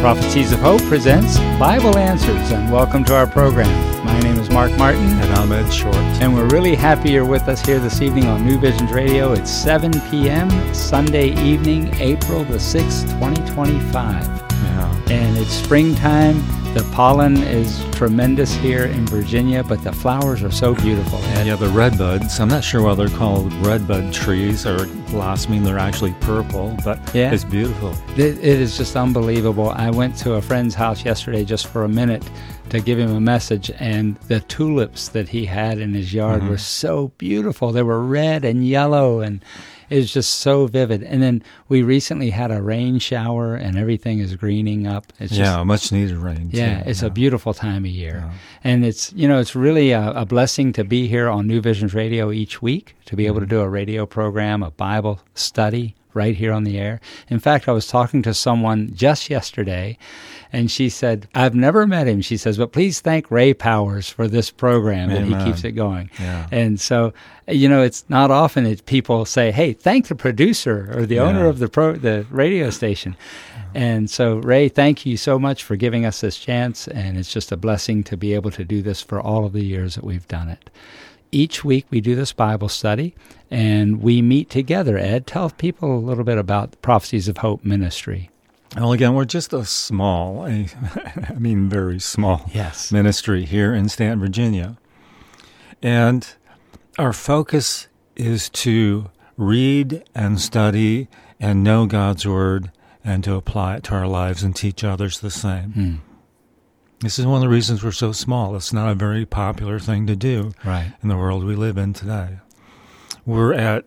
Prophecies of Hope presents Bible Answers, and welcome to our program. My name is Mark Martin. And I'm Ed Short. And we're really happy you're with us here this evening on New Visions Radio. It's 7 p.m. Sunday evening, April the 6th, 2025. Yeah. And it's springtime. The pollen is tremendous here in Virginia, but the flowers are so beautiful. Yeah, the redbuds. I'm not sure why they're called redbud trees or blossoming. They're actually purple, but It's beautiful. It is just unbelievable. I went to a friend's house yesterday just for a minute to give him a message, and the tulips that he had in his yard were so beautiful. They were red and yellow, and it was just so vivid. And then we recently had a rain shower, and everything is greening up. It's much needed rain. Yeah, too. it's a beautiful time of year. Yeah. And it's really a blessing to be here on New Visions Radio each week, to be able to do a radio program, a Bible study right here on the air. In fact, I was talking to someone just yesterday, and she said, I've never met him, she says, but please thank Ray Powers for this program, and he keeps it going. Yeah. And so, it's not often that people say, hey, thank the producer or the owner of the radio station. And so, Ray, thank you so much for giving us this chance, and it's just a blessing to be able to do this for all of the years that we've done it. Each week we do this Bible study, and we meet together. Ed, tell people a little bit about the Prophecies of Hope ministry. Well, again, we're just a small, very small ministry here in Stanton, Virginia. And our focus is to read and study and know God's Word and to apply it to our lives and teach others the same. This is one of the reasons we're so small. It's not a very popular thing to do in the world we live in today. We're at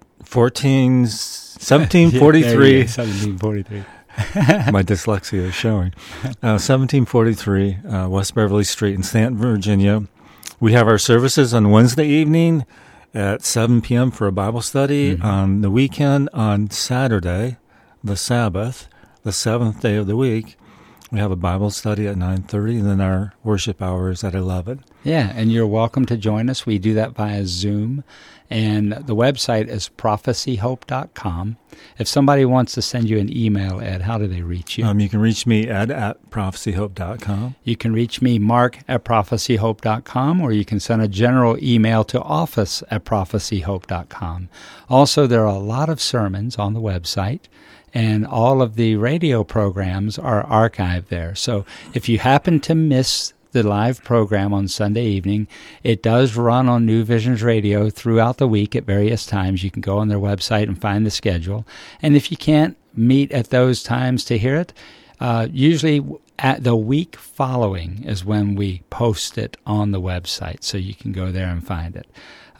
1743. 1743. My dyslexia is showing. 1743 West Beverly Street in Stanton, Virginia. We have our services on Wednesday evening at 7 p.m. for a Bible study. On the weekend, on Saturday, the Sabbath, the seventh day of the week, we have a Bible study at 9:30, and then our worship hour is at 11. Yeah, and you're welcome to join us. We do that via Zoom, and the website is prophecyhope.com. If somebody wants to send you an email, Ed, how do they reach you? You can reach me, Ed, at prophecyhope.com. You can reach me, Mark, at prophecyhope.com, or you can send a general email to office@prophecyhope.com. Also, there are a lot of sermons on the website, and all of the radio programs are archived there. So if you happen to miss the live program on Sunday evening, it does run on New Visions Radio throughout the week at various times. You can go on their website and find the schedule. And if you can't meet at those times to hear it, usually at the week following is when we post it on the website, so you can go there and find it.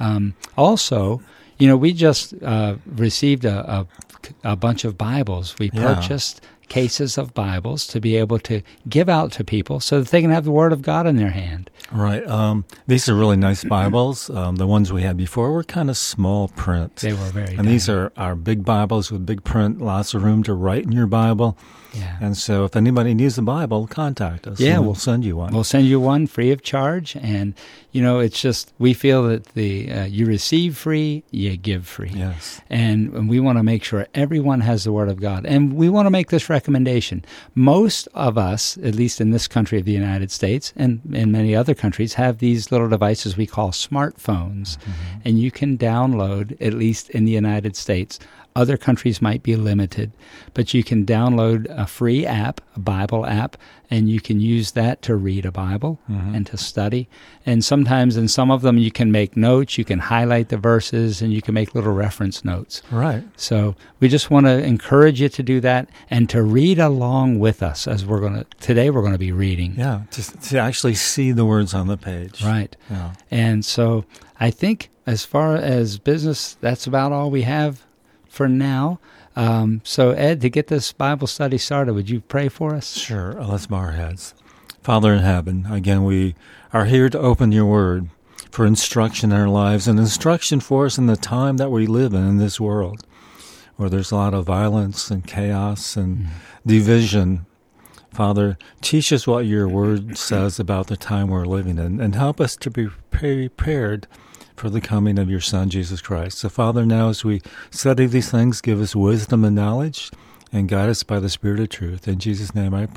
Also, we just received a bunch of Bibles. We purchased cases of Bibles to be able to give out to people so that they can have the Word of God in their hand. Right. These are really nice Bibles. The ones we had before were kind of small print. They were very And these are our big Bibles with big print, lots of room to write in your Bible. Yeah. And so if anybody needs a Bible, contact us. Yeah, we'll send you one. We'll send you one free of charge. And, it's just, we feel that you receive free, you give free. Yes. And we want to make sure everyone has the Word of God. And we want to make this recommendation. Most of us, at least in this country of the United States, and in many other countries, have these little devices we call smartphones. And you can download, at least in the United States, other countries might be limited, but you can download a free app, a Bible app, and you can use that to read a Bible and to study. And sometimes in some of them you can make notes, you can highlight the verses, and you can make little reference notes. Right. So we just want to encourage you to do that and to read along with us as today we're going to be reading. Yeah, to actually see the words on the page. Right. Yeah. And so I think as far as business, that's about all we have for now. So, Ed, to get this Bible study started, would you pray for us? Sure. Let's bow our heads. Father in heaven, again, we are here to open your word for instruction in our lives and instruction for us in the time that we live in this world, where there's a lot of violence and chaos and division. Father, teach us what your word says about the time we're living in, and help us to be prepared for the coming of your Son, Jesus Christ. So, Father, now as we study these things, give us wisdom and knowledge, and guide us by the Spirit of truth. In Jesus' name I pray.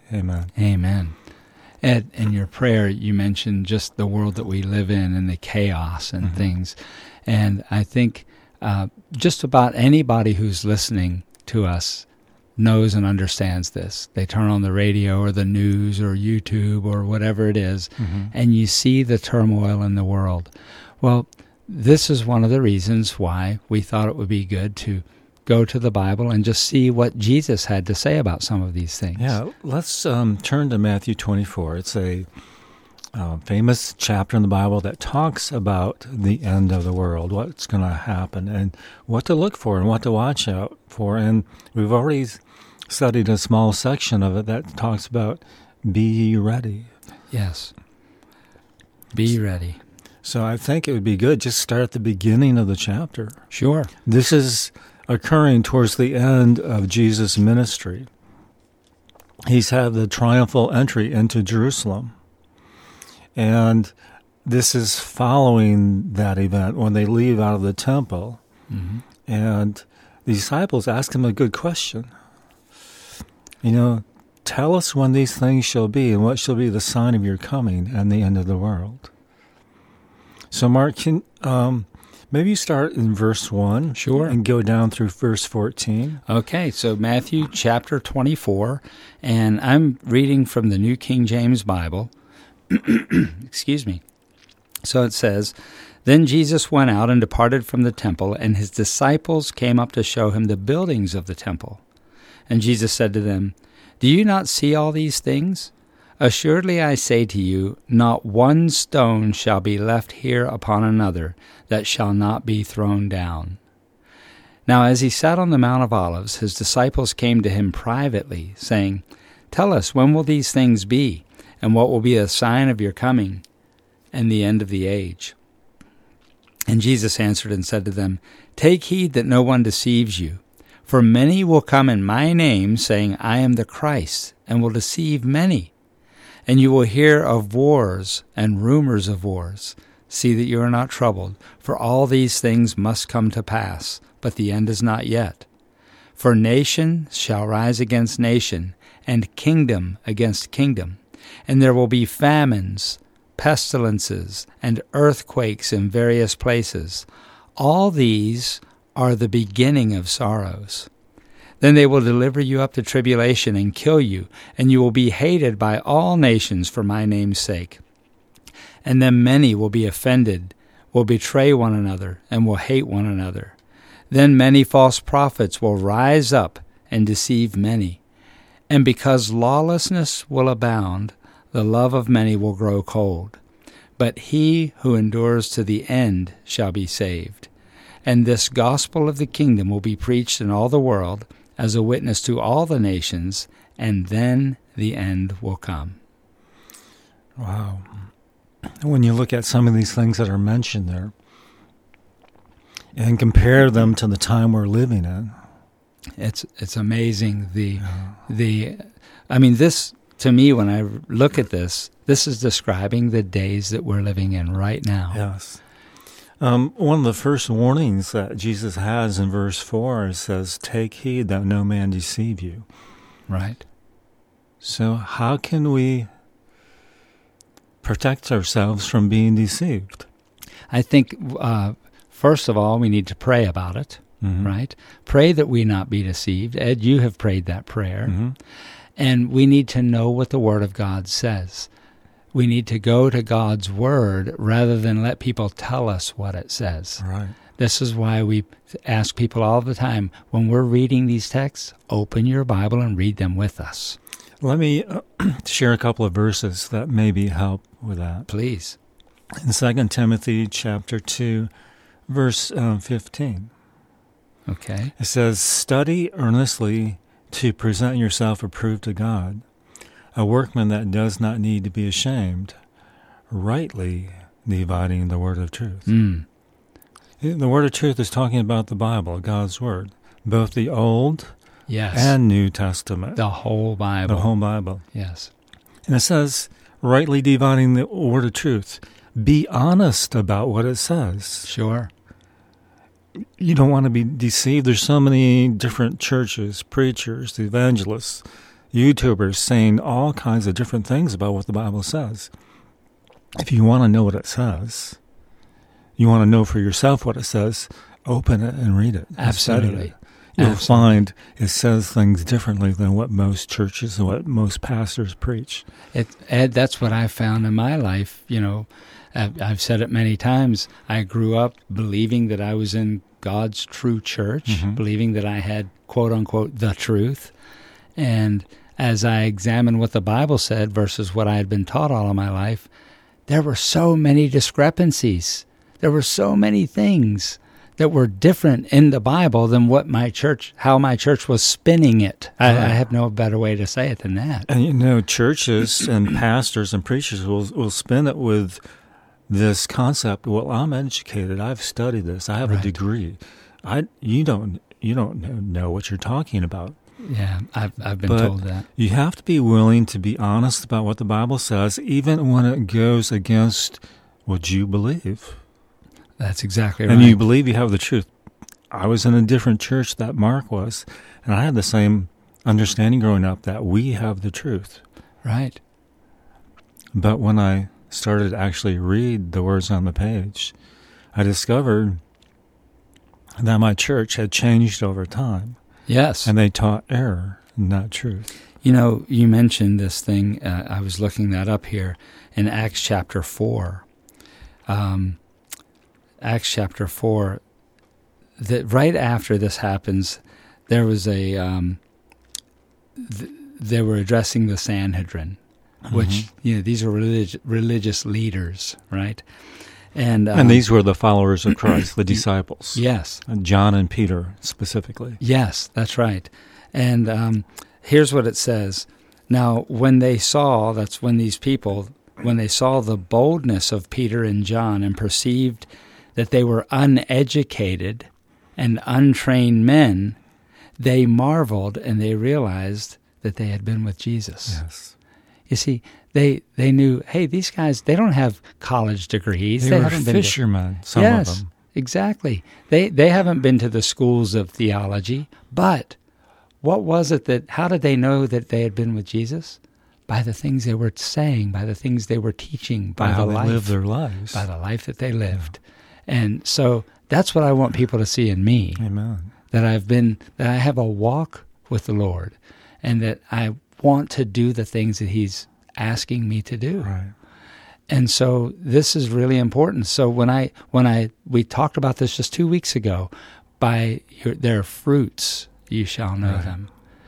Amen. Amen. Ed, in your prayer, you mentioned just the world that we live in and the chaos and things. And I think just about anybody who's listening to us knows and understands this. They turn on the radio or the news or YouTube or whatever it is, and you see the turmoil in the world. Well, this is one of the reasons why we thought it would be good to go to the Bible and just see what Jesus had to say about some of these things. Yeah, let's turn to Matthew 24. It's a famous chapter in the Bible that talks about the end of the world, what's going to happen, and what to look for and what to watch out for. And we've already studied a small section of it that talks about be ye ready. Yes. Be ready. So I think it would be good just start at the beginning of the chapter. Sure. This is occurring towards the end of Jesus' ministry. He's had the triumphal entry into Jerusalem. And this is following that event when they leave out of the temple. And the disciples ask him a good question. Tell us when these things shall be and what shall be the sign of your coming and the end of the world. So, Mark, can maybe you start in verse 1. Sure. And go down through verse 14. Okay, so Matthew chapter 24, and I'm reading from the New King James Bible. Excuse me. So it says, Then Jesus went out and departed from the temple, and his disciples came up to show him the buildings of the temple. And Jesus said to them, Do you not see all these things? Assuredly I say to you, not one stone shall be left here upon another that shall not be thrown down. Now as he sat on the Mount of Olives, his disciples came to him privately, saying, Tell us, when will these things be? And what will be a sign of your coming and the end of the age? And Jesus answered and said to them, Take heed that no one deceives you. For many will come in my name, saying, I am the Christ, and will deceive many. And you will hear of wars and rumors of wars. See that you are not troubled, for all these things must come to pass, but the end is not yet. For nation shall rise against nation, and kingdom against kingdom. And there will be famines, pestilences, and earthquakes in various places. All these are the beginning of sorrows. Then they will deliver you up to tribulation and kill you, and you will be hated by all nations for my name's sake. And then many will be offended, will betray one another, and will hate one another. Then many false prophets will rise up and deceive many. And because lawlessness will abound, the love of many will grow cold. But he who endures to the end shall be saved. And this gospel of the kingdom will be preached in all the world as a witness to all the nations, and then the end will come. Wow. When you look at some of these things that are mentioned there and compare them to the time we're living in, it's amazing. This, to me, when I look at this is describing the days that we're living in right now. Yes. One of the first warnings that Jesus has in verse 4 says, Take heed that no man deceive you. Right. So how can we protect ourselves from being deceived? I think, first of all, we need to pray about it, right? Pray that we not be deceived. Ed, you have prayed that prayer. And we need to know what the Word of God says. We need to go to God's Word rather than let people tell us what it says. Right. This is why we ask people all the time, when we're reading these texts, open your Bible and read them with us. Let me share a couple of verses that maybe help with that. Please. In 2 Timothy chapter 2, verse 15. Okay. It says, Study earnestly to present yourself approved to God, a workman that does not need to be ashamed, rightly dividing the word of truth. The word of truth is talking about the Bible, God's word, both the Old and New Testament. The whole Bible. The whole Bible. Yes. And it says, rightly dividing the word of truth. Be honest about what it says. Sure. You don't want to be deceived. There's so many different churches, preachers, evangelists, YouTubers saying all kinds of different things about what the Bible says. If you want to know what it says, you want to know for yourself what it says, open it and read it. Absolutely. You'll find it says things differently than what most churches and what most pastors preach. Ed, that's what I found in my life. You know, I've said it many times. I grew up believing that I was in God's true church, believing that I had, quote unquote, the truth. And as I examined what the Bible said versus what I had been taught all of my life, there were so many discrepancies. There were so many things that were different in the Bible than what how my church was spinning it. I have no better way to say it than that. And you know, churches and pastors and preachers will spin it with this concept. Well, I'm educated. I've studied this. I have a degree. You don't know what you're talking about. Yeah, I've been told that. You have to be willing to be honest about what the Bible says, even when it goes against what you believe. That's exactly right. And you believe you have the truth. I was in a different church that Mark was, and I had the same understanding growing up that we have the truth. Right. But when I started to actually read the words on the page, I discovered that my church had changed over time. Yes. And they taught error, not truth. You know, you mentioned this thing. I was looking that up here in Acts chapter 4. Acts chapter 4, that right after this happens, there was they were addressing the Sanhedrin, which, you know, these are religious leaders, right? And these were the followers of Christ, the disciples. Yes. John and Peter specifically. Yes, that's right. And here's what it says. Now, when they saw, when they saw the boldness of Peter and John and perceived that they were uneducated and untrained men, they marveled and they realized that they had been with Jesus. Yes. You see, they knew, hey, these guys, they don't have college degrees. They were fishermen, some of them. Exactly. They haven't been to the schools of theology, but what was it how did they know that they had been with Jesus? By the things they were saying, by the things they were teaching, by how the they life, lived their lives. By the life that they lived. Yeah. And so that's what I want people to see in me. Amen. That I have a walk with the Lord, and that I want to do the things that He's asking me to do. Right. And so this is really important. So we talked about this just 2 weeks ago, by their fruits you shall know them.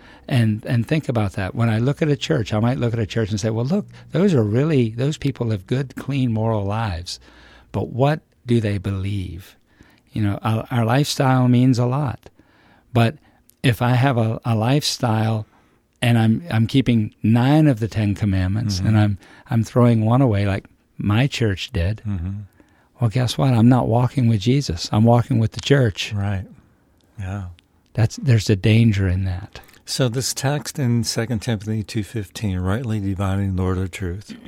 And think about that. When I look at a church, I might look at a church and say, well, look, those people live good, clean, moral lives. But what do they believe? You know, our lifestyle means a lot. But if I have a lifestyle and I'm keeping 9 of the 10 commandments, and I'm throwing one away like my church did, well, guess what? I'm not walking with Jesus. I'm walking with the church. Right. Yeah. There's a danger in that. So this text in 2 Timothy 2:15, rightly dividing the word of truth,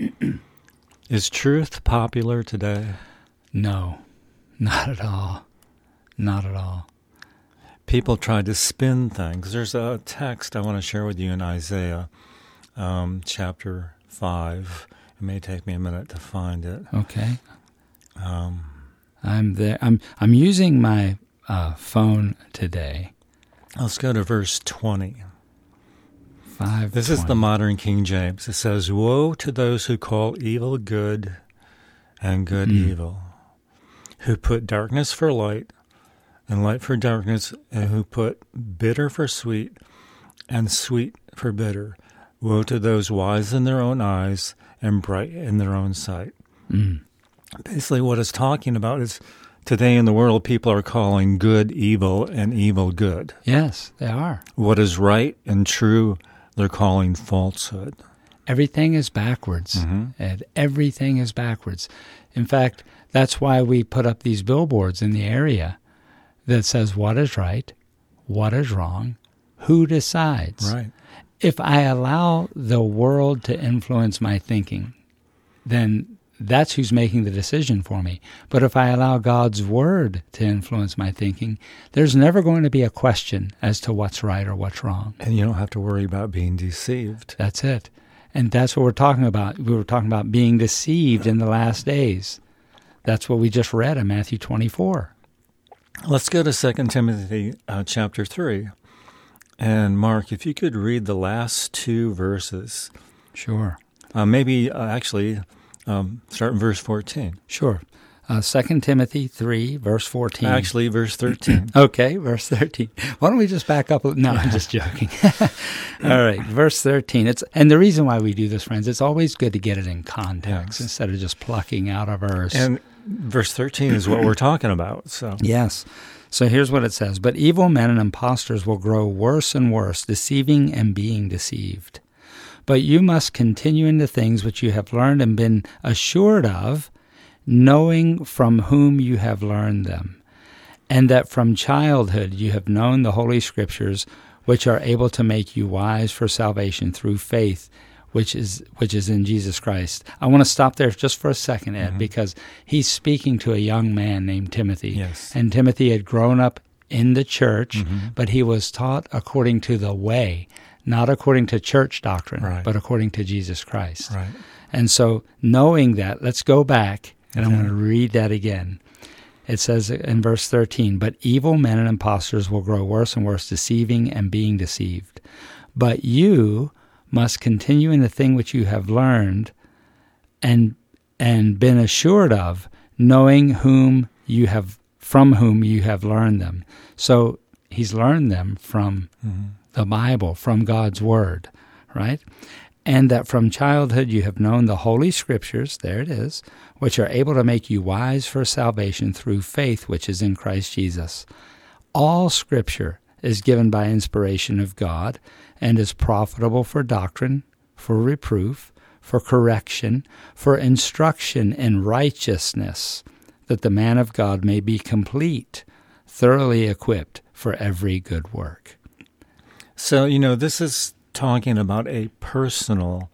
is truth popular today? No, not at all. Not at all. People try to spin things. There's a text I want to share with you in Isaiah chapter 5. It may take me a minute to find it. Okay. I'm there. I'm using my phone today. Let's go to verse 20. 5:20. This is the modern King James. It says, "Woe to those who call evil good and good evil, who put darkness for light and light for darkness, and who put bitter for sweet and sweet for bitter. Woe to those wise in their own eyes and bright in their own sight." Basically what it's talking about is today in the world, people are calling good evil and evil good. Yes, they are. What is right and true, they're calling falsehood. Everything is backwards, and everything is backwards. In fact, that's why we put up these billboards in the area that says what is right, what is wrong, who decides. Right. If I allow the world to influence my thinking, then that's who's making the decision for me. But if I allow God's Word to influence my thinking, there's never going to be a question as to what's right or what's wrong. And you don't have to worry about being deceived. That's it. And that's what we're talking about. We were talking about being deceived in the last days. That's what we just read in Matthew 24. Let's go to 2 Timothy chapter 3. And Mark, if you could read the last two verses. Sure. Start in verse 14. Sure. 2 Timothy 3, verse 14. Actually, verse 13. Okay, verse 13. Why don't we just back up? No, I'm just joking. All right, verse 13. And the reason why we do this, friends, it's always good to get it in context instead of just plucking out a verse. And verse 13 is what we're talking about. So yes. So here's what it says. But evil men and impostors will grow worse and worse, deceiving and being deceived. But you must continue in the things which you have learned and been assured of, knowing from whom you have learned them, and that from childhood you have known the Holy Scriptures, which are able to make you wise for salvation through faith, which is in Jesus Christ. I want to stop there just for a second, Ed, because he's speaking to a young man named Timothy. Yes. And Timothy had grown up in the church, but he was taught according to the way, not according to church doctrine, but according to Jesus Christ. Right. And so knowing that, let's go back, and I'm going to read that again. It says in verse 13, but evil men and impostors will grow worse and worse, deceiving and being deceived. But you must continue in the thing which you have learned and been assured of, knowing from whom you have learned them. So he's learned them from the Bible, from God's Word, right? And that from childhood you have known the Holy Scriptures, there it is, which are able to make you wise for salvation through faith which is in Christ Jesus. All Scripture is given by inspiration of God and is profitable for doctrine, for reproof, for correction, for instruction in righteousness, that the man of God may be complete, thoroughly equipped for every good work. So, this is talking about a personal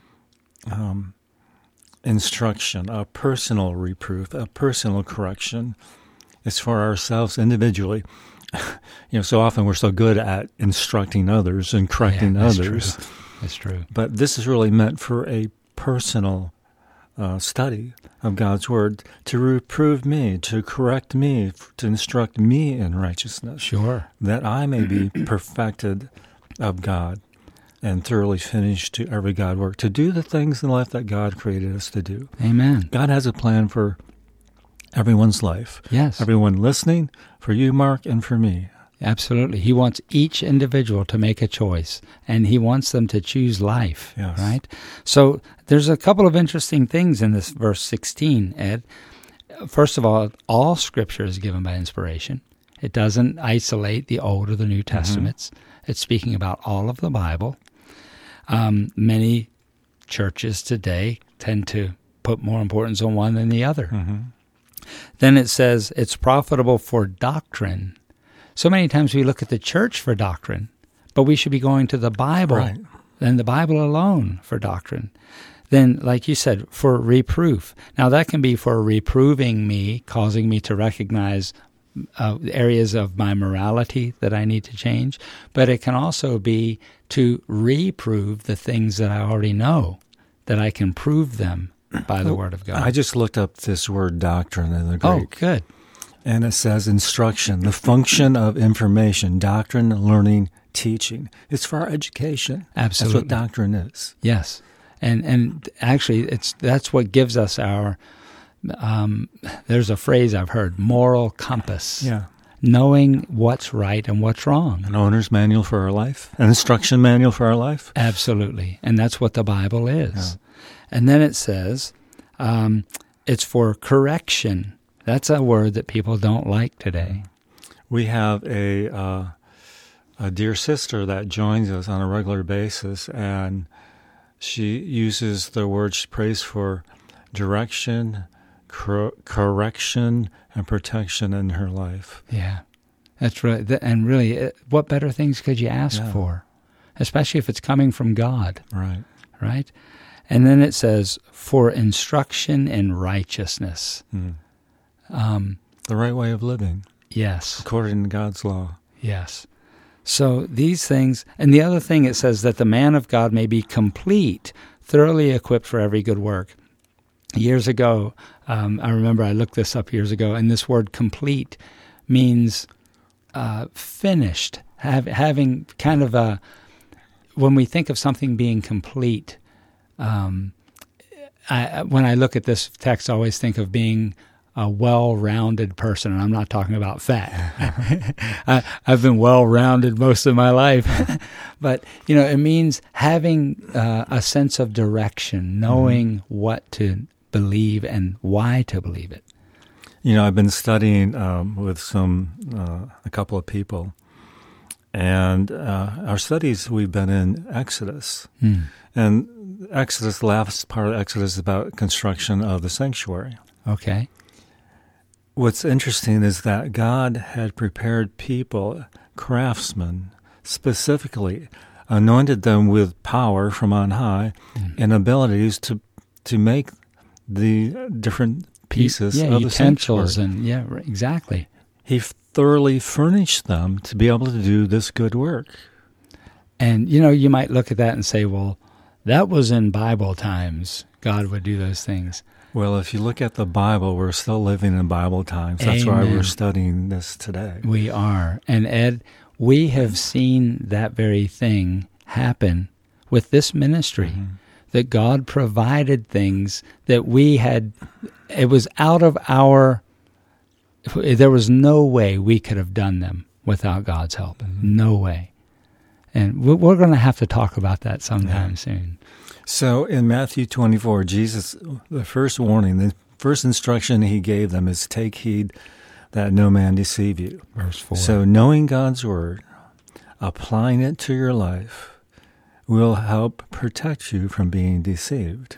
instruction, a personal reproof, a personal correction. It's for ourselves individually. So often we're so good at instructing others and correcting others. That's true. But this is really meant for a personal study of God's Word, to reprove me, to correct me, to instruct me in righteousness. Sure. That I may be perfected of God and thoroughly finished to every God work, to do the things in life that God created us to do. Amen. God has a plan for everyone's life. Yes. Everyone listening, for you, Mark, and for me. Absolutely. He wants each individual to make a choice, and he wants them to choose life, right? So there's a couple of interesting things in this verse 16, Ed. First of all Scripture is given by inspiration. It doesn't isolate the Old or the New Testaments. It's speaking about all of the Bible. Many churches today tend to put more importance on one than the other. Then it says it's profitable for doctrine. So many times we look at the church for doctrine, but we should be going to the Bible and the Bible alone for doctrine. Then, like you said, for reproof. Now, that can be for reproving me, causing me to recognize areas of my morality that I need to change, but it can also be to reprove the things that I already know, that I can prove them by the Word of God. I just looked up this word doctrine in the Greek. Oh, good. And it says instruction, the function of information, doctrine, learning, teaching. It's for our education. Absolutely. That's what doctrine is. Yes. And actually, that's what gives us our, there's a phrase I've heard, moral compass. Yeah. Knowing what's right and what's wrong. An owner's manual for our life, an instruction manual for our life. Absolutely. And that's what the Bible is. Yeah. And then it says it's for correction. That's a word that people don't like today. We have a dear sister that joins us on a regular basis, and she uses the word, she prays for direction, correction, and protection in her life. Yeah, that's right. And really, what better things could you ask for? Especially if it's coming from God. Right. Right? And then it says, for instruction in righteousness. The right way of living. Yes. According to God's law. Yes. So these things, and the other thing it says that the man of God may be complete, thoroughly equipped for every good work. Years ago, I remember I looked this up years ago, and this word complete means finished, having kind of a, when we think of something being complete, when I look at this text, I always think of being a well-rounded person, and I'm not talking about fat. I've been well-rounded most of my life. But, it means having a sense of direction, knowing what to believe and why to believe it. I've been studying with a couple of people, and our studies, we've been in Exodus. And Exodus, the last part of Exodus is about construction of the sanctuary. Okay. What's interesting is that God had prepared people, craftsmen, specifically, anointed them with power from on high and abilities to make the different pieces of the sanctuary. Exactly. He thoroughly furnished them to be able to do this good work. And, you might look at that and say, well, that was in Bible times. God would do those things. Well, if you look at the Bible, we're still living in Bible times. That's why we're studying this today. We are. And Ed, we have seen that very thing happen with this ministry, that God provided things that we had, it was out of there was no way we could have done them without God's help. No way. And we're going to have to talk about that sometime soon. So in Matthew 24, Jesus, the first warning, the first instruction he gave them is take heed that no man deceive you. Verse 4. So knowing God's word, applying it to your life, will help protect you from being deceived.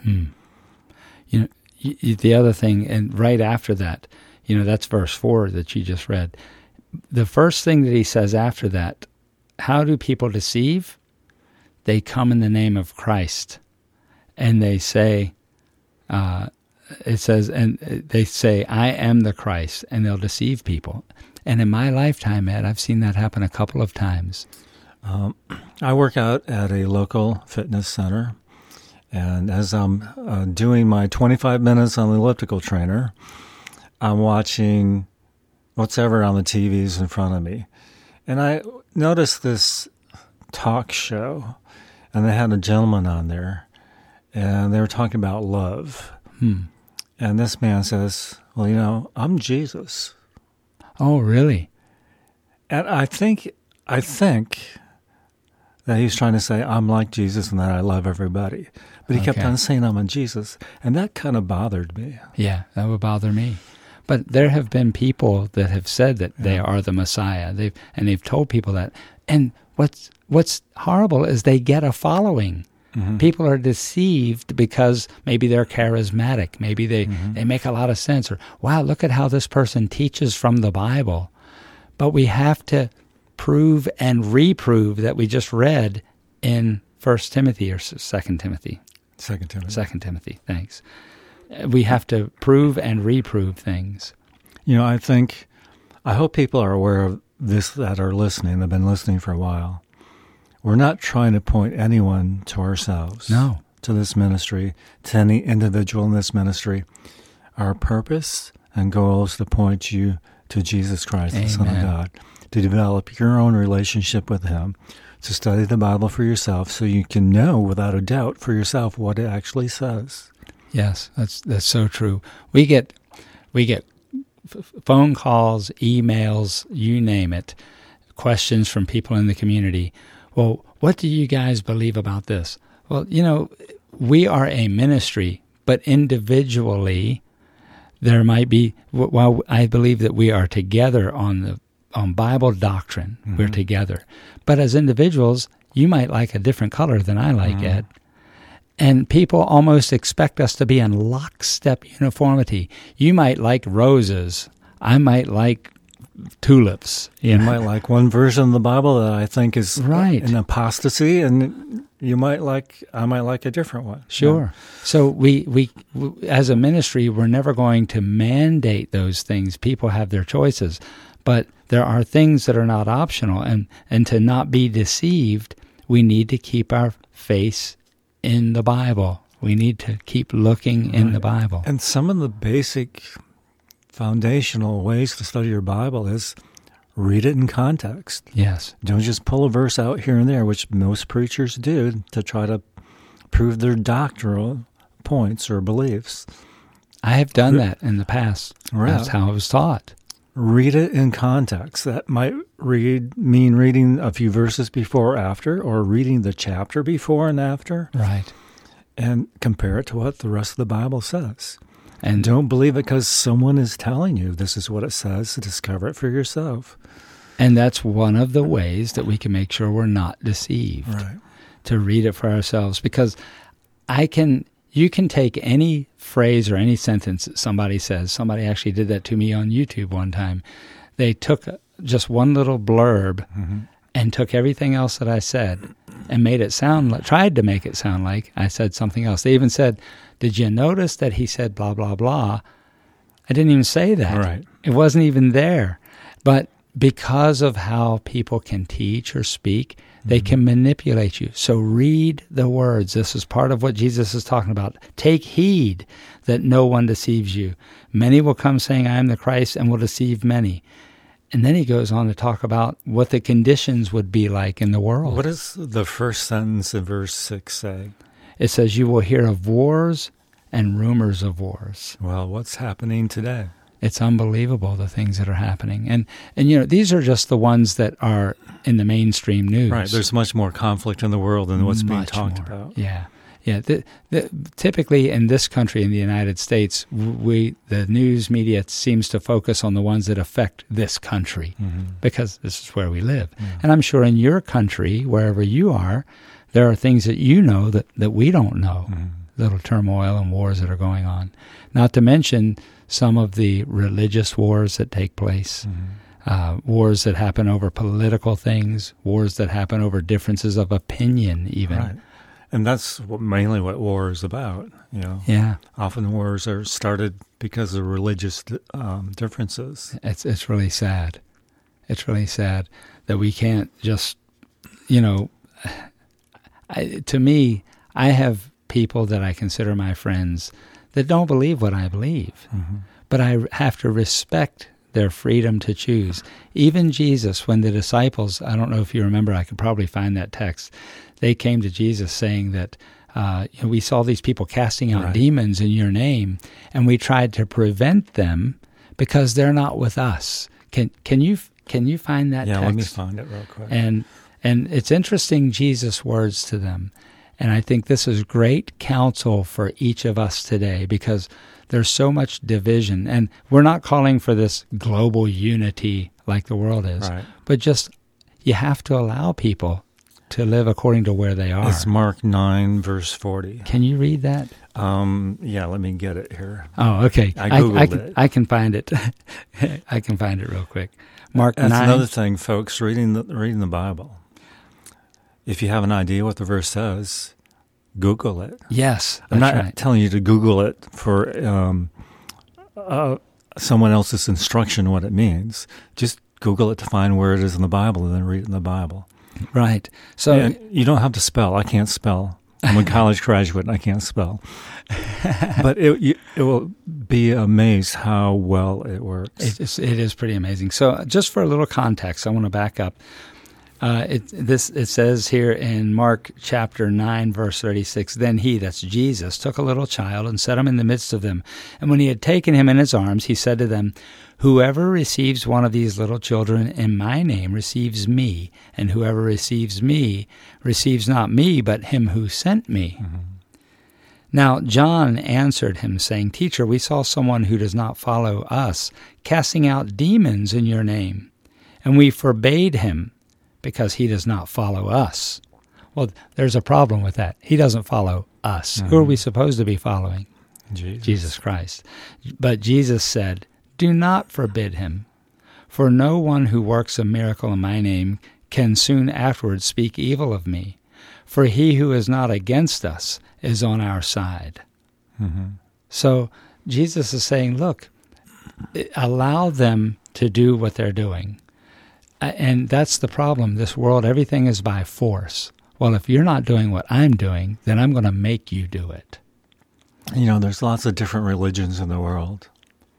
The other thing, and right after that, that's verse 4 that you just read. The first thing that he says after that, how do people deceive? They come in the name of Christ. And they say, it says, and they say, I am the Christ, and they'll deceive people. And in my lifetime, Ed, I've seen that happen a couple of times. I work out at a local fitness center, and as I'm doing my 25 minutes on the elliptical trainer, I'm watching whatever on the TVs in front of me. And I noticed this talk show, and they had a gentleman on there, and they were talking about love. And this man says, well, I'm Jesus. Oh, really? And I think that he was trying to say, I'm like Jesus and that I love everybody. But he kept on saying, I'm a Jesus. And that kind of bothered me. Yeah, that would bother me. But there have been people that have said that they are the Messiah. They've told people that. And what's horrible is they get a following. People are deceived because maybe they're charismatic. Maybe they make a lot of sense. Or, wow, look at how this person teaches from the Bible. But we have to prove and reprove that we just read in 1 Timothy or 2 Timothy. 2 Timothy. 2 Timothy, thanks. We have to prove and reprove things. I hope people are aware of this that are listening, have been listening for a while. We're not trying to point anyone to ourselves. No. To this ministry, to any individual in this ministry. Our purpose and goal is to point you to Jesus Christ, the Son of God, to develop your own relationship with Him, to study the Bible for yourself so you can know without a doubt for yourself what it actually says. Yes, that's so true. We get phone calls, emails, you name it, questions from people in the community. Well, what do you guys believe about this? Well, we are a ministry, but individually there might be, while I believe that we are together on Bible doctrine, we're together. But as individuals, you might like a different color than I like, Ed. And people almost expect us to be in lockstep uniformity. You might like roses. I might like tulips. You might like one version of the Bible that I think is an apostasy, and I might like a different one. Sure. Yeah. So we as a ministry, we're never going to mandate those things. People have their choices, but there are things that are not optional, and to not be deceived, we need to keep our face in the Bible. We need to keep looking in the Bible. And some of the basic foundational ways to study your Bible is read it in context. Yes. Don't just pull a verse out here and there, which most preachers do to try to prove their doctrinal points or beliefs. I have done that in the past. Right. That's how I was taught. Read it in context. That might mean reading a few verses before or after, or reading the chapter before and after. Right. And compare it to what the rest of the Bible says. And don't believe it because someone is telling you this is what it says. Discover it for yourself. And that's one of the ways that we can make sure we're not deceived. Right. To read it for ourselves. Because you can take any phrase or any sentence that somebody says. Somebody actually did that to me on YouTube one time. They took just one little blurb and took everything else that I said and tried to make it sound like I said something else. They even said, "Did you notice that he said blah, blah, blah?" I didn't even say that. Right. It wasn't even there. But because of how people can teach or speak, they can manipulate you. So read the words. This is part of what Jesus is talking about. Take heed that no one deceives you. Many will come saying, "I am the Christ," and will deceive many. And then he goes on to talk about what the conditions would be like in the world. What does the first sentence in verse 6 say? It says, "You will hear of wars and rumors of wars." Well, what's happening today? It's unbelievable, the things that are happening. And these are just the ones that are in the mainstream news. Right. There's much more conflict in the world than what's being talked about. Yeah. Yeah. Typically in this country, in the United States, the news media seems to focus on the ones that affect this country because this is where we live. And I'm sure in your country, wherever you are, there are things that you know that we don't know, little turmoil and wars that are going on. Not to mention some of the religious wars that take place, wars that happen over political things, wars that happen over differences of opinion even. Right. And that's mainly what war is about. Yeah. Often wars are started because of religious differences. It's really sad. It's really sad that we can't just, to me, I have people that I consider my friends that don't believe what I believe. But I have to respect their freedom to choose. Even Jesus, when the disciples, I don't know if you remember, I could probably find that text, they came to Jesus saying that we saw these people casting out demons in your name, and we tried to prevent them because they're not with us. Can you find that text? Yeah, let me find it real quick. And it's interesting, Jesus' words to them. And I think this is great counsel for each of us today because there's so much division. And we're not calling for this global unity like the world is, but just you have to allow people to live according to where they are. It's Mark 9, verse 40. Can you read that? Yeah, let me get it here. Oh, okay. I Googled it. I can find it. I can find it real quick. Mark 9. That's another thing, folks, reading the Bible. If you have an idea what the verse says, Google it. Yes, I'm not telling you to Google it for someone else's instruction what it means. Just Google it to find where it is in the Bible and then read it in the Bible. Right. So you don't have to spell. I can't spell. I'm a college graduate and I can't spell. But it will be amazed how well it works. It is pretty amazing. So just for a little context, I want to back up. It says here in Mark chapter 9, verse 36, "Then he," that's Jesus, "took a little child and set him in the midst of them. And when he had taken him in his arms, he said to them, 'Whoever receives one of these little children in my name receives me, and whoever receives me receives not me, but him who sent me.' Now John answered him, saying, 'Teacher, we saw someone who does not follow us casting out demons in your name, and we forbade him, because he does not follow us.'" Well, there's a problem with that. He doesn't follow us. Who are we supposed to be following? Jesus Christ. But Jesus said, "Do not forbid him, for no one who works a miracle in my name can soon afterwards speak evil of me. For he who is not against us is on our side. Mm-hmm. So Jesus is saying, look, allow them to do what they're doing. And that's the problem. This world, everything is by force. Well, if you're not doing what I'm doing, then I'm going to make you do it. You know, there's lots of different religions in the world.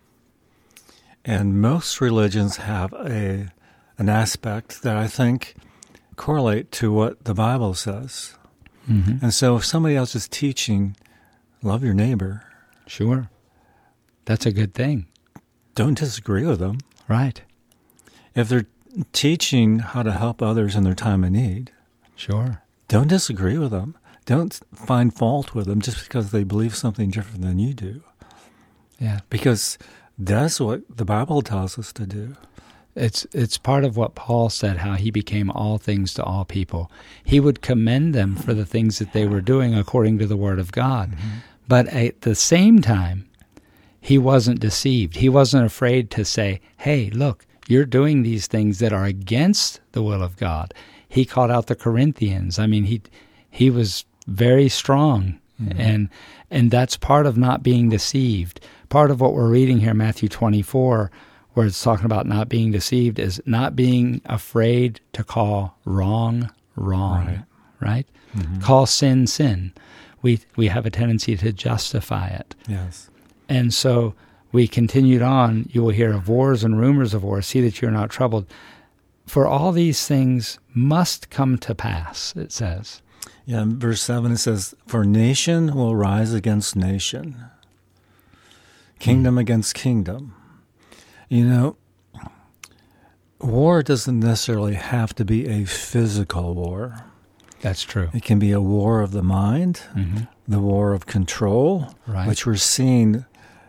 And most religions have an aspect that I think correlate to what the Bible says. Mm-hmm. And so if somebody else is teaching, love your neighbor. Sure. That's a good thing. Don't disagree with them. Right. If they're teaching how to help others in their time of need, sure, don't disagree with them. Don't find fault with them just because they believe something different than you do. Yeah. Because that's what the Bible tells us to do. It's part of what Paul said, how he became all things to all people. He would commend them for the things that they were doing according to the Word of God. Mm-hmm. But at the same time, he wasn't deceived. He wasn't afraid to say, hey, look, you're doing these things that are against the will of God. He called out the Corinthians. I mean, he was very strong, mm-hmm. and that's part of not being deceived. Part of what we're reading here, Matthew 24, where it's talking about not being deceived, is not being afraid to call wrong, right? Mm-hmm. Call sin, sin. We have a tendency to justify it. Yes. And so we continued on. You will hear of wars and rumors of wars. See that you're not troubled. For all these things must come to pass, it says. Yeah, in verse 7 it says, for nation will rise against nation, kingdom against kingdom. You know, war doesn't necessarily have to be a physical war. That's true. It can be a war of the mind, mm-hmm. the war of control, right. which we're seeing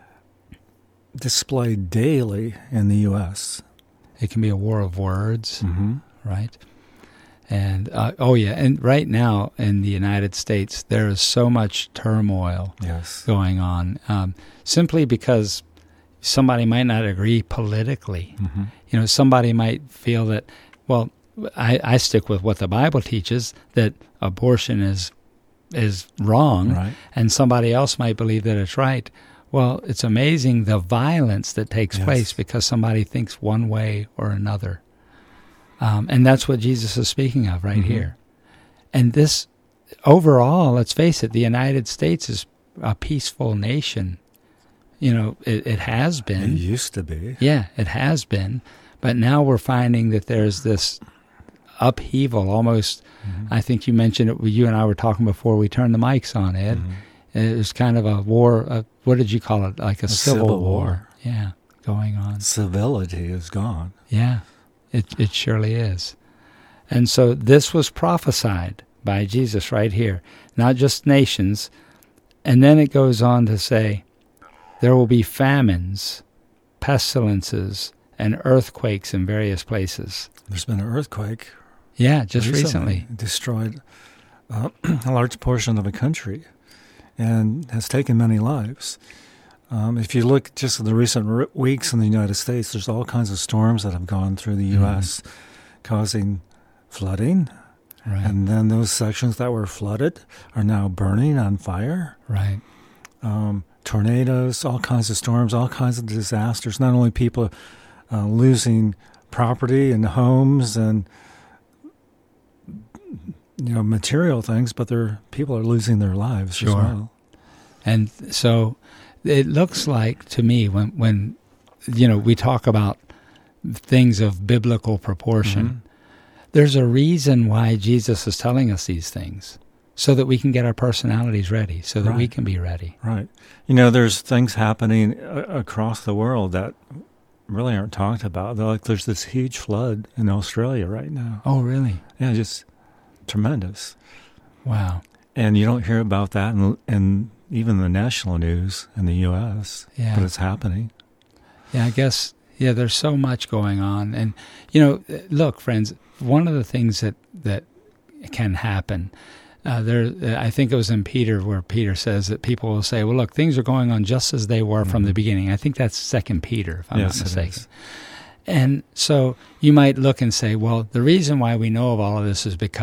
displayed daily in the U.S. It can be a war of words, mm-hmm. right? And, and right now in the United States, there is so much turmoil going on, simply because somebody might not agree politically. Mm-hmm. You know, somebody might feel that, well, I stick with what the Bible teaches, that abortion is wrong, right. and somebody else might believe that it's right. Well, it's amazing the violence that takes place because somebody thinks one way or another. And that's what Jesus is speaking of right mm-hmm. here. And this, overall, let's face it, the United States is a peaceful nation. You know, it has been. It used to be. Yeah, it has been. But now we're finding that there's this upheaval almost. Mm-hmm. I think you mentioned it, you and I were talking before we turned the mics on, Ed. Mm-hmm. It was kind of a war, what did you call it? Like a civil war. Yeah, going on. Civility is gone. Yeah, it surely is. And so this was prophesied by Jesus right here, not just nations. And then it goes on to say, there will be famines, pestilences, and earthquakes in various places. There's been an earthquake. Yeah, just recently. Destroyed a large portion of the country and has taken many lives. If you look just at the recent weeks in the United States, there's all kinds of storms that have gone through the U.S., mm-hmm. causing flooding. Right. And then those sections that were flooded are now burning on fire. Right. Tornadoes, all kinds of storms, all kinds of disasters. Not only people losing property and homes and material things, but people are losing their lives as well. And so it looks like to me when we talk about things of biblical proportion, mm-hmm. there's a reason why Jesus is telling us these things, so that we can get our personalities ready, so that right. we can be ready. Right. There's things happening across the world that really aren't talked about. There's this huge flood in Australia right now. Oh, really? Yeah, just tremendous. Wow. And you don't hear about that in even the national news in the U.S., but it's happening. Yeah, I guess, there's so much going on. And, look, friends, one of the things that can happen, I think it was in Peter where Peter says that people will say, well, look, things are going on just as they were mm-hmm. from the beginning. I think that's 2 Peter, if I'm not mistaken. And so you might look and say, well, the reason why we know of all of this is because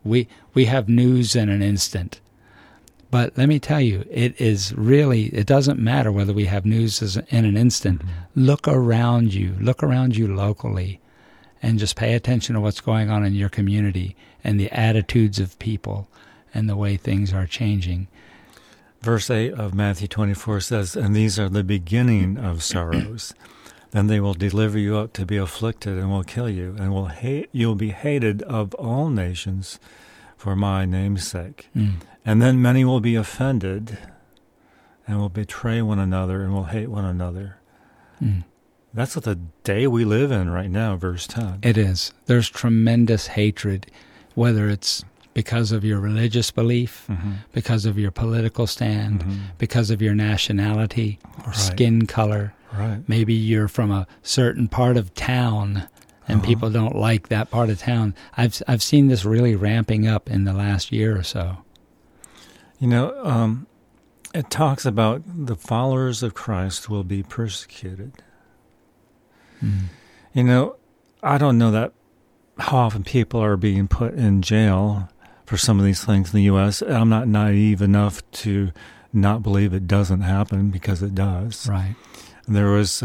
we have news in an instant. But let me tell you, it doesn't matter whether we have news in an instant. Mm-hmm. Look around you locally, and just pay attention to what's going on in your community and the attitudes of people and the way things are changing. Verse 8 of Matthew 24 says, "And these are the beginning of sorrows. Then they will deliver you up to be afflicted and will kill you, and you'll be hated of all nations for my name's sake. And then many will be offended and will betray one another and will hate one another." That's what the day we live in right now, verse 10. It is. There's tremendous hatred, whether it's because of your religious belief, because of your political stand, because of your nationality or skin color. Right. Maybe you're from a certain part of town and people don't like that part of town. I've seen this really ramping up in the last year or so. You know, it talks about the followers of Christ will be persecuted. You know, I don't know that how often people are being put in jail for some of these things in the U.S. I'm not naive enough to not believe it doesn't happen, because it does. Right. There was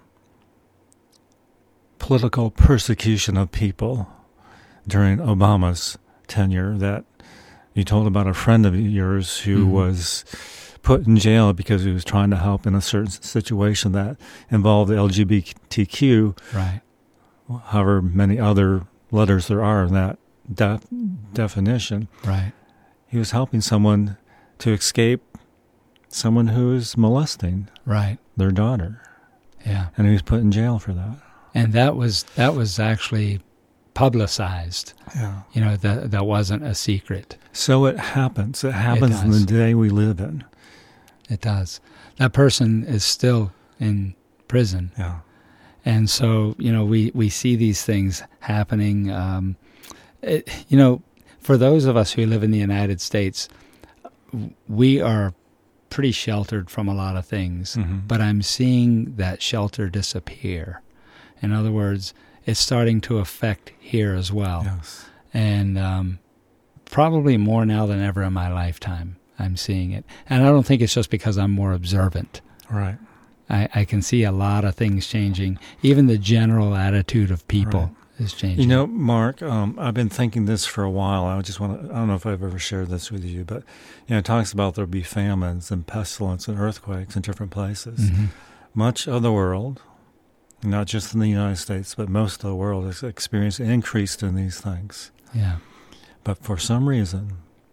political persecution of people during Obama's tenure. That you told about a friend of yours who was put in jail because he was trying to help in a certain situation that involved the LGBTQ, right? However many other letters there are in that definition. Right. He was helping someone to escape someone who is molesting their daughter. Yeah. And he was put in jail for that. And that was actually publicized. Yeah. You know, that wasn't a secret. So it happens. It happens in the day we live in. It does. That person is still in prison. Yeah. And so, you know, we see these things happening. You know, for those of us who live in the United States, we are pretty sheltered from a lot of things, but I'm seeing that shelter disappear. In other words, it's starting to affect here as well. Yes. And probably more now than ever in my lifetime, I'm seeing it. And I don't think it's just because I'm more observant. Right. I can see a lot of things changing. Even the general attitude of people is changing. You know, Mark, I've been thinking this for a while. I don't know if I've ever shared this with you, but you know, it talks about there'll be famines and pestilence and earthquakes in different places. Much of the world, not just in the United States, but most of the world has experienced increase in these things. Yeah. But for some reason,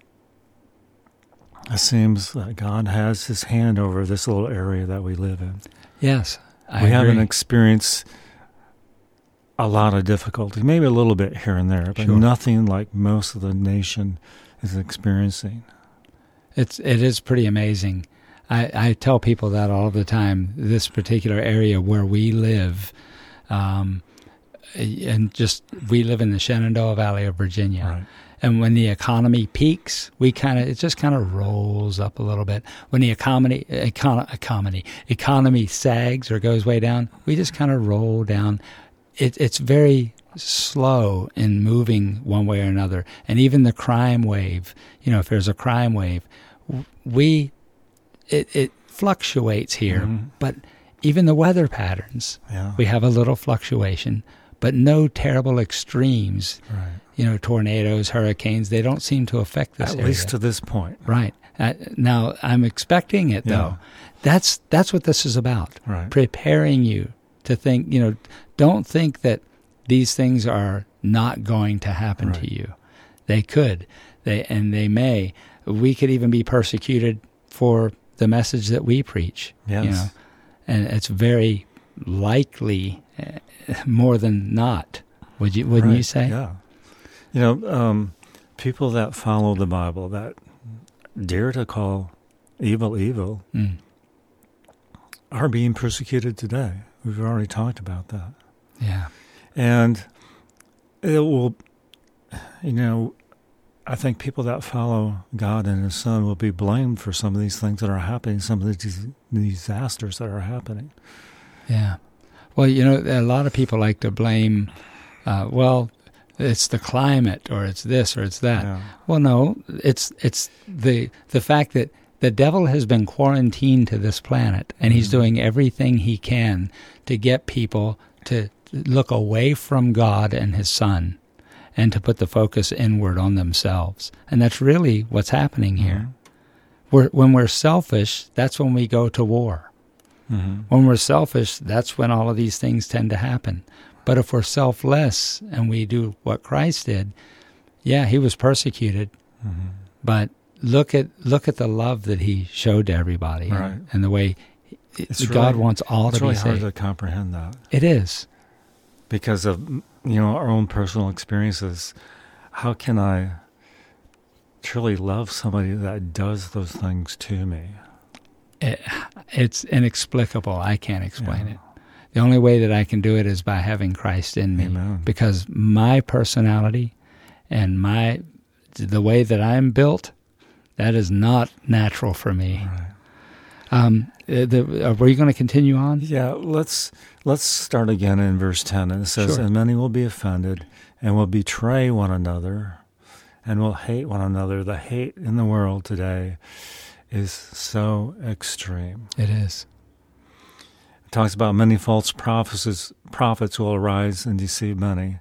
it seems that God has his hand over this little area that we live in. Yes, we haven't experienced a lot of difficulty, maybe a little bit here and there, but nothing like most of the nation is experiencing. It is pretty amazing. I tell people that all the time. This particular area where we live, and we live in the Shenandoah Valley of Virginia. Right. And when the economy peaks, it just kind of rolls up a little bit. When the economy sags or goes way down, we just kind of roll down. It's very slow in moving one way or another. And even the crime wave, you know, if there's a crime wave, it fluctuates here. But even the weather patterns, we have a little fluctuation, but no terrible extremes. Right. You know, tornadoes, hurricanes, they don't seem to affect this area. At least to this point. Right. Now, I'm expecting it, though. That's what this is about. Right. Preparing you to think, you know, don't think that these things are not going to happen to you. They could. They may. We could even be persecuted for the message that we preach. Yes. You know? And it's very likely, more than not. Wouldn't you say? Yeah. You know, people that follow the Bible, that dare to call evil evil, are being persecuted today. We've already talked about that. Yeah. And it will, you know, I think people that follow God and his Son will be blamed for some of these things that are happening, some of the disasters that are happening. Yeah. Well, you know, a lot of people like to blame, it's the climate, or it's this, or it's that. Yeah. Well, no, it's the fact that the devil has been quarantined to this planet, and he's doing everything he can to get people to look away from God and his Son and to put the focus inward on themselves. And that's really what's happening here. When we're selfish, that's when we go to war. When we're selfish, that's when all of these things tend to happen. But if we're selfless and we do what Christ did, yeah, he was persecuted, but look at the love that he showed to everybody, and the way God wants all to be saved. It's really hard to comprehend that. It is. Because of our own personal experiences. How can I truly love somebody that does those things to me? It's inexplicable. I can't explain it. The only way that I can do it is by having Christ in me. Amen. Because my personality and the way that I'm built, that is not natural for me. Right. Were you going to continue on? Yeah, let's start again in verse 10. And it says, And many will be offended and will betray one another and will hate one another. The hate in the world today is so extreme. It is. It talks about many false prophets will arise and deceive many.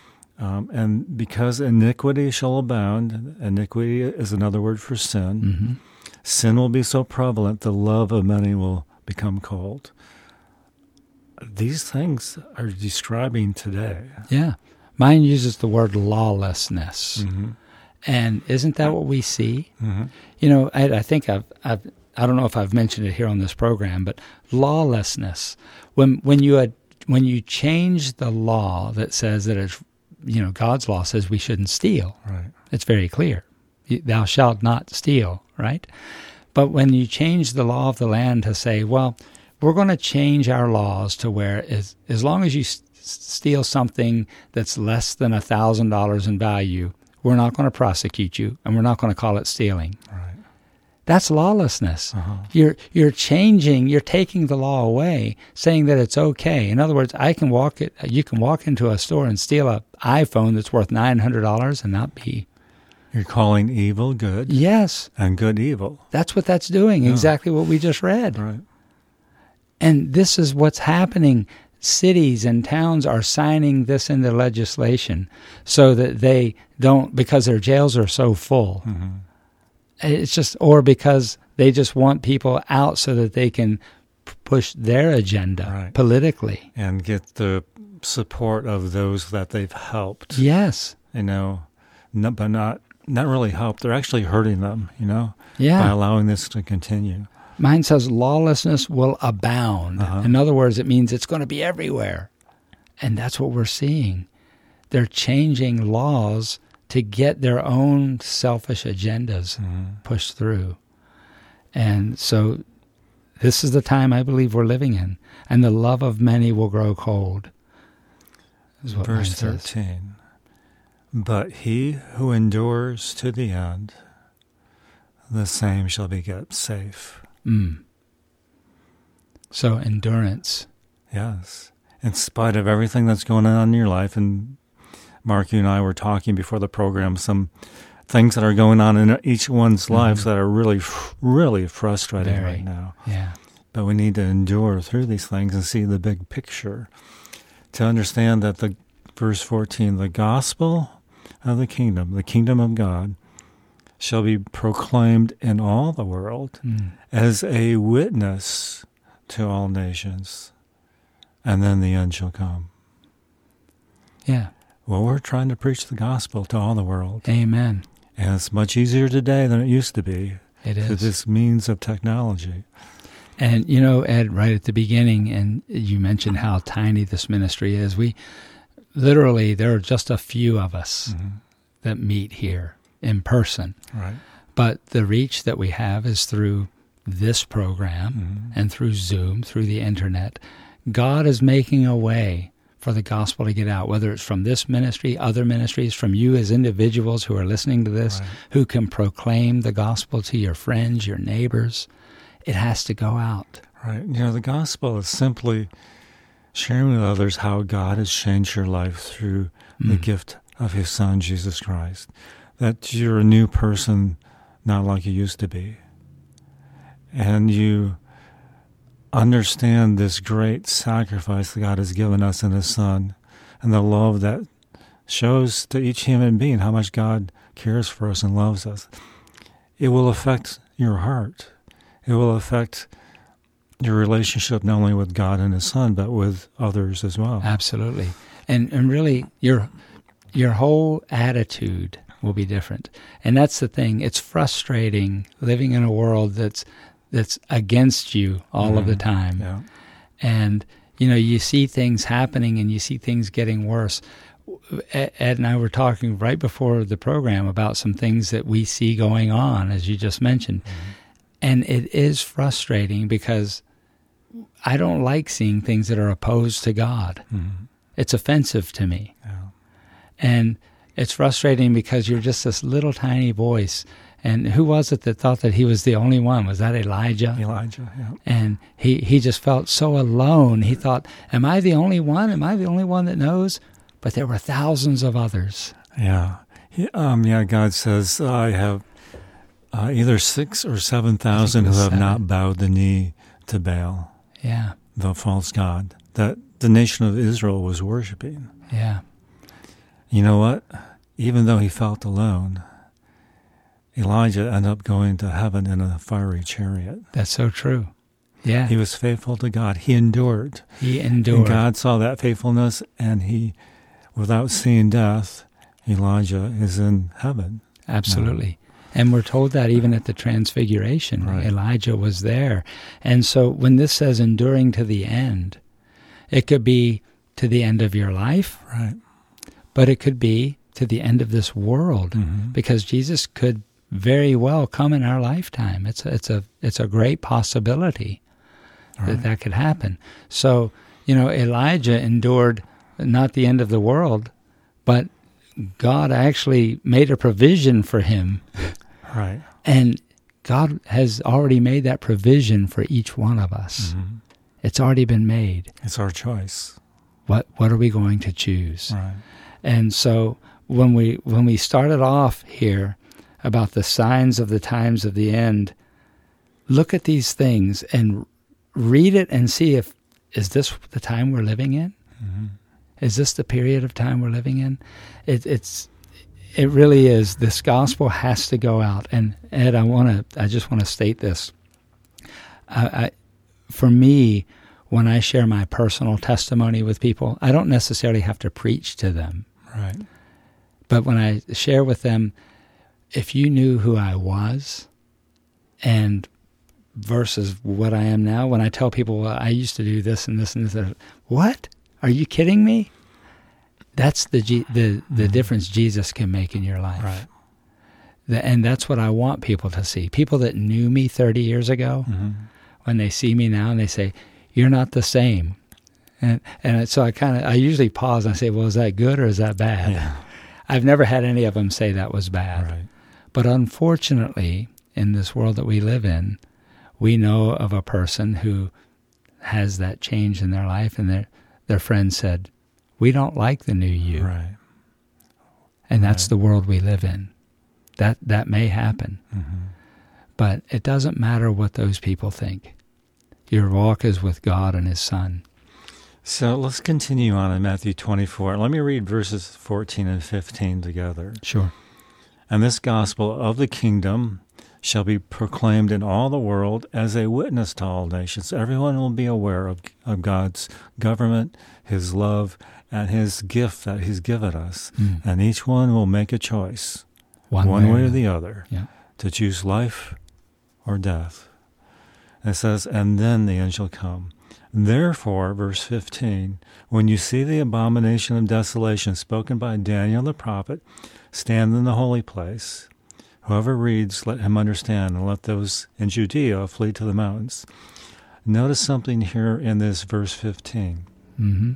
And because iniquity shall abound, iniquity is another word for sin, sin will be so prevalent, the love of many will become cold. These things are describing today. Yeah. Mine uses the word lawlessness. And isn't that what we see? I think I don't know if I've mentioned it here on this program, but lawlessness. When you change the law that says that it's, God's law says we shouldn't steal. Right. It's very clear. Thou shalt not steal, right? But when you change the law of the land to say, well, we're going to change our laws to where as long as you steal something that's less than $1,000 in value, we're not going to prosecute you, and we're not going to call it stealing. Right. That's lawlessness. You're taking the law away, saying that it's okay. In other words, you can walk into a store and steal an iPhone that's worth $900 and not be. You're calling evil good. Yes. And good evil. That's what that's doing, exactly what we just read. Right. And this is what's happening. Cities and towns are signing this into legislation so that they don't, because their jails are so full. It's just, or because they just want people out so that they can push their agenda politically. And get the support of those that they've helped. Yes. But not really helped. They're actually hurting them, by allowing this to continue. Mine says lawlessness will abound. In other words, it means it's going to be everywhere. And that's what we're seeing. They're changing laws to get their own selfish agendas pushed through. And so this is the time I believe we're living in. And the love of many will grow cold. Is what Verse 13. But he who endures to the end, the same shall be kept safe. So endurance. Yes. In spite of everything that's going on in your life, and Mark, you and I were talking before the program, some things that are going on in each one's lives that are really, really frustrating right now. Yeah. But we need to endure through these things and see the big picture to understand that verse 14, the gospel of the kingdom of God, shall be proclaimed in all the world as a witness to all nations, and then the end shall come. Yeah. Well, we're trying to preach the gospel to all the world. Amen. And it's much easier today than it used to be. It is. Through this means of technology. And, Ed, right at the beginning, and you mentioned how tiny this ministry is, there are just a few of us that meet here in person. Right. But the reach that we have is through this program and through Zoom, through the internet. God is making a way for the gospel to get out, whether it's from this ministry, other ministries, from you as individuals who are listening to this, who can proclaim the gospel to your friends, your neighbors. It has to go out. Right. The gospel is simply sharing with others how God has changed your life through the gift of his Son, Jesus Christ. That you're a new person, not like you used to be. And you understand this great sacrifice that God has given us in his Son, and the love that shows to each human being how much God cares for us and loves us. It will affect your heart. It will affect your relationship not only with God and his Son, but with others as well. Absolutely. And really, your whole attitude will be different. And that's the thing. It's frustrating living in a world that's against you all of the time. Yeah. And, you see things happening and you see things getting worse. Ed and I were talking right before the program about some things that we see going on, as you just mentioned. Mm-hmm. And it is frustrating because I don't like seeing things that are opposed to God. Mm-hmm. It's offensive to me. Yeah. And it's frustrating because you're just this little tiny voice. And who was it that thought that he was the only one? Was that Elijah? Elijah, yeah. And he just felt so alone. He thought, am I the only one? Am I the only one that knows? But there were thousands of others. Yeah. God says, I have either 6,000 or 7,000 who have not bowed the knee to Baal, the false god that the nation of Israel was worshiping. Yeah. You know what? Even though he felt alone, Elijah ended up going to heaven in a fiery chariot. That's so true. Yeah. He was faithful to God. He endured. And God saw that faithfulness, and without seeing death, Elijah is in heaven. Absolutely. Now. And we're told that even at the Transfiguration, right. Elijah was there. And so when this says enduring to the end, it could be to the end of your life, right? But it could be to the end of this world, because Jesus could very well come in our lifetime. It's a great possibility that could happen. So, Elijah endured not the end of the world, but God actually made a provision for him. Right. And God has already made that provision for each one of us. Mm-hmm. It's already been made. It's our choice. What are we going to choose? Right. And so when we started off here about the signs of the times of the end, look at these things and read it and see is this the time we're living in? Mm-hmm. Is this the period of time we're living in? It really is. This gospel has to go out. And Ed, I just want to state this. For me, when I share my personal testimony with people, I don't necessarily have to preach to them. Right. But when I share with them, if you knew who I was and versus what I am now, when I tell people, well, I used to do this and this and this, what? Are you kidding me? That's the difference Jesus can make in your life. Right. And that's what I want people to see. People that knew me 30 years ago, when they see me now and they say, you're not the same. And so I usually pause and I say, well, is that good or is that bad? Yeah. I've never had any of them say that was bad. Right. But unfortunately, in this world that we live in, we know of a person who has that change in their life, and their friend said, we don't like the new you. Right. And that's the world we live in. That may happen. Mm-hmm. But it doesn't matter what those people think. Your walk is with God and his Son. So let's continue on in Matthew 24. Let me read verses 14 and 15 together. Sure. And this gospel of the kingdom shall be proclaimed in all the world as a witness to all nations. Everyone will be aware of God's government, his love, and his gift that he's given us. And each one will make a choice, one way or the other, to choose life or death. And it says, and then the end shall come. Therefore, verse 15, when you see the abomination of desolation spoken by Daniel the prophet stand in the holy place, whoever reads, let him understand, and let those in Judea flee to the mountains. Notice something here in this verse 15. Mm-hmm.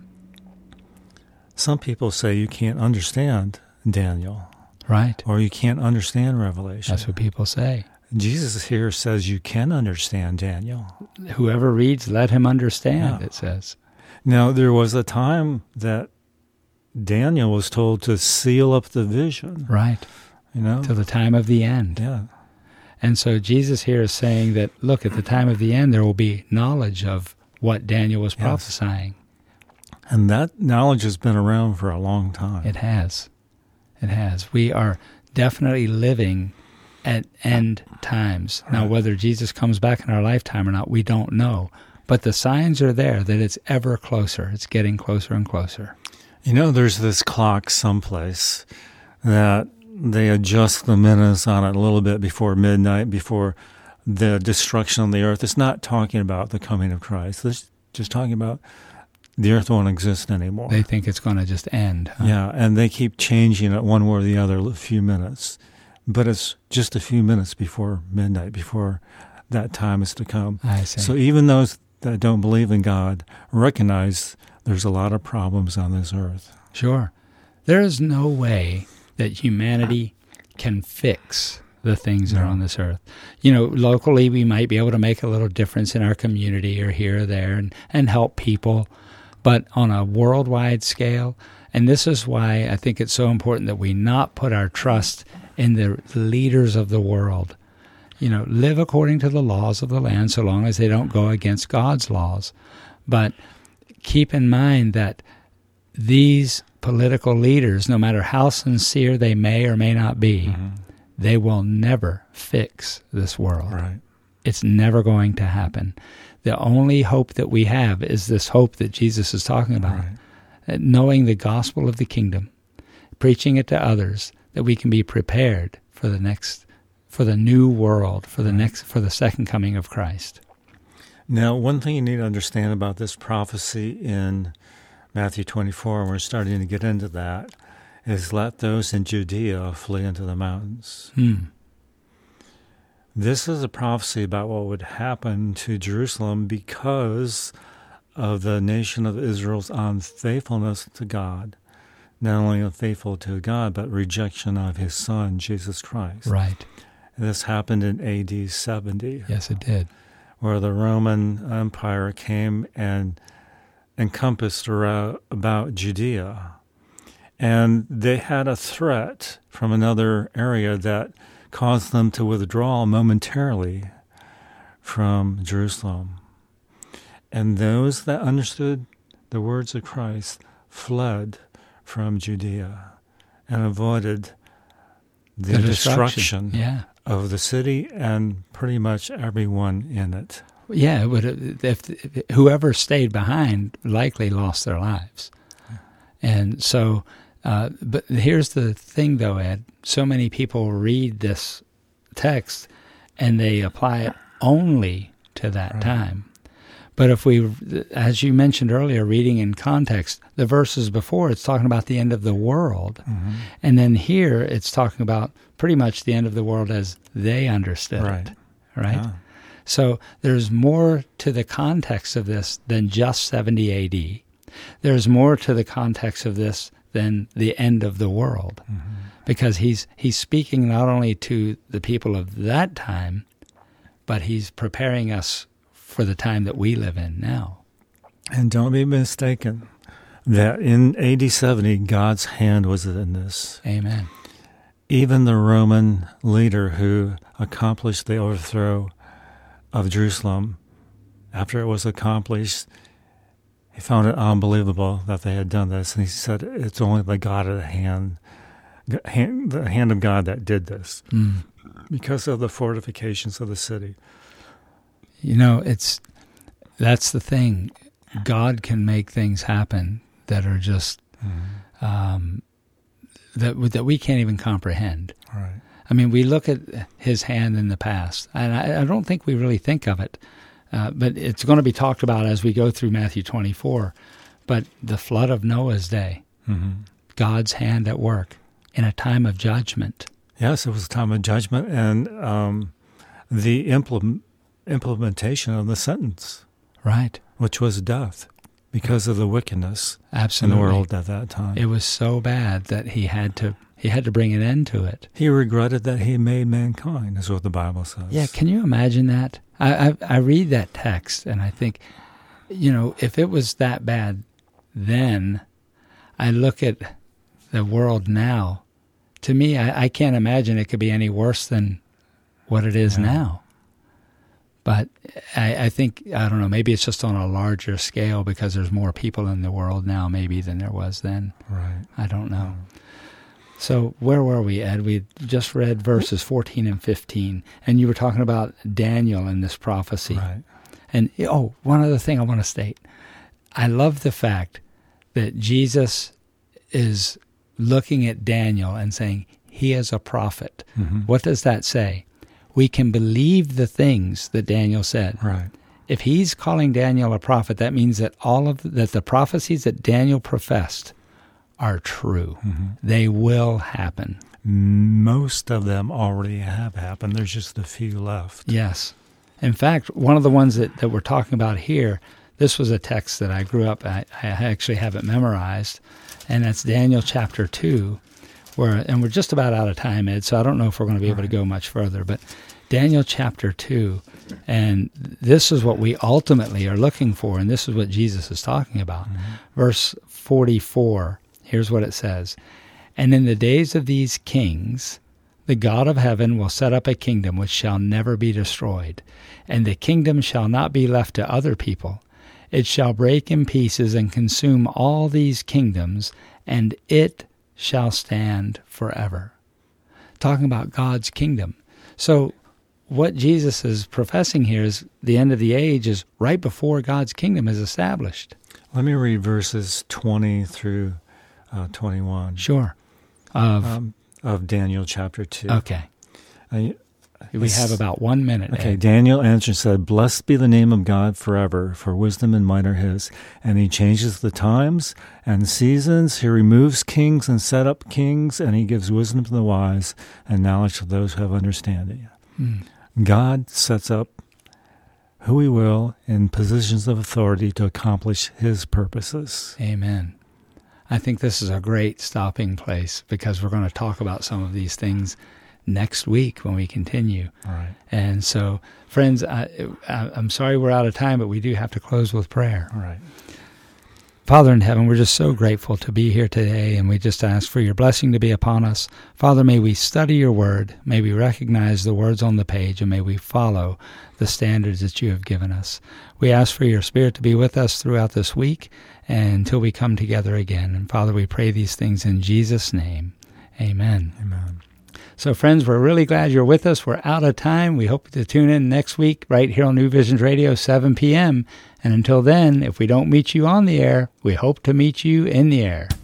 Some people say you can't understand Daniel. Right. Or you can't understand Revelation. That's what people say. Jesus here says you can understand Daniel. Whoever reads, let him understand, it says. Now, there was a time that Daniel was told to seal up the vision. Right. Till the time of the end. Yeah. And so Jesus here is saying that, look, at the time of the end, there will be knowledge of what Daniel was prophesying. And that knowledge has been around for a long time. It has. It has. We are definitely living at end times. Now, whether Jesus comes back in our lifetime or not, we don't know. But the signs are there that it's ever closer. It's getting closer and closer. There's this clock someplace that they adjust the minutes on it a little bit before midnight, before the destruction of the earth. It's not talking about the coming of Christ. It's just talking about the earth won't exist anymore. They think it's going to just end. Huh? Yeah, and they keep changing it one way or the other a few minutes. But it's just a few minutes before midnight, before that time is to come. I see. So even those that don't believe in God recognize there's a lot of problems on this earth. Sure. There is no way that humanity can fix the things that are on this earth. Locally we might be able to make a little difference in our community or here or there and help people. But on a worldwide scale, and this is why I think it's so important that we not put our trust in the leaders of the world. Live according to the laws of the land so long as they don't go against God's laws. But keep in mind that these political leaders, no matter how sincere they may or may not be, they will never fix this world. Right. It's never going to happen. The only hope that we have is this hope that Jesus is talking about, knowing the gospel of the kingdom, preaching it to others, that we can be prepared for the new world, for the second coming of Christ. Now, one thing you need to understand about this prophecy in Matthew 24, and we're starting to get into that, is let those in Judea flee into the mountains. This is a prophecy about what would happen to Jerusalem because of the nation of Israel's unfaithfulness to God. Not only unfaithful to God, but rejection of his Son, Jesus Christ. Right. And this happened in AD 70. Yes, it did. Where the Roman Empire came and encompassed about Judea. And they had a threat from another area that caused them to withdraw momentarily from Jerusalem. And those that understood the words of Christ fled from Judea and avoided the destruction of the city and pretty much everyone in it. Yeah, if whoever stayed behind likely lost their lives. And so, but here's the thing though, Ed, so many people read this text and they apply it only to that time. But if we, as you mentioned earlier, reading in context, the verses before, it's talking about the end of the world. And then here, it's talking about pretty much the end of the world as they understood it. Right? Yeah. So there's more to the context of this than just 70 AD. There's more to the context of this than the end of the world. Because he's speaking not only to the people of that time, but he's preparing us for the time that we live in now. And don't be mistaken that in AD 70, God's hand was in this. Amen. Even the Roman leader who accomplished the overthrow of Jerusalem, after it was accomplished, he found it unbelievable that they had done this. And he said, it's only the God of the hand of God that did this because of the fortifications of the city. You know, that's the thing. God can make things happen that are just that we can't even comprehend. Right. I mean, we look at his hand in the past, and I don't think we really think of it, but it's going to be talked about as we go through Matthew 24. But the flood of Noah's day, God's hand at work in a time of judgment. Yes, it was a time of judgment, and the implementation of the sentence, right, which was death because of the wickedness Absolutely. in the world at that time. It was so bad that he had to bring an end to it. He regretted that he made mankind, is what the Bible says. Yeah, can you imagine that? I read that text and I think, you know, if it was that bad then, I look at the world now. To me, I can't imagine it could be any worse than what it is now. But I think, I don't know, maybe it's just on a larger scale because there's more people in the world now maybe than there was then. Right. I don't know. So where were we, Ed? We just read verses 14 and 15, and you were talking about Daniel and this prophecy. Right. And, one other thing I want to state. I love the fact that Jesus is looking at Daniel and saying, he is a prophet. Mm-hmm. What does that say? We can believe the things that Daniel said. Right. If he's calling Daniel a prophet, that means that that the prophecies that Daniel professed are true. Mm-hmm. They will happen. Most of them already have happened. There's just a few left. Yes. In fact, one of the ones that we're talking about here, this was a text that I grew up, I actually have it memorized, and that's Daniel chapter 2. And we're just about out of time, Ed, so I don't know if we're going to be able to go much further, but Daniel chapter 2, and this is what we ultimately are looking for, and this is what Jesus is talking about. Mm-hmm. Verse 44, here's what it says, "And in the days of these kings, the God of heaven will set up a kingdom which shall never be destroyed, and the kingdom shall not be left to other people. It shall break in pieces and consume all these kingdoms, and it shall stand forever." Talking about God's kingdom. So what Jesus is professing here is the end of the age is right before God's kingdom is established. Let me read verses 20 through 21. Sure. Of Daniel chapter 2. Okay. We have about 1 minute. Okay, Ed. Daniel answered and said, "Blessed be the name of God forever, for wisdom and might are his. And he changes the times and seasons. He removes kings and set up kings, and he gives wisdom to the wise and knowledge to those who have understanding." God sets up who he will in positions of authority to accomplish his purposes. Amen. I think this is a great stopping place because we're going to talk about some of these things next week when we continue. All right. And so, friends, I'm sorry we're out of time, but we do have to close with prayer. All right. Father in heaven, we're just so grateful to be here today, and we just ask for your blessing to be upon us. Father, may we study your word, may we recognize the words on the page, and may we follow the standards that you have given us. We ask for your Spirit to be with us throughout this week and until we come together again. And Father, we pray these things in Jesus' name. Amen. Amen. So, friends, we're really glad you're with us. We're out of time. We hope to tune in next week right here on New Visions Radio, 7 p.m. And until then, if we don't meet you on the air, we hope to meet you in the air.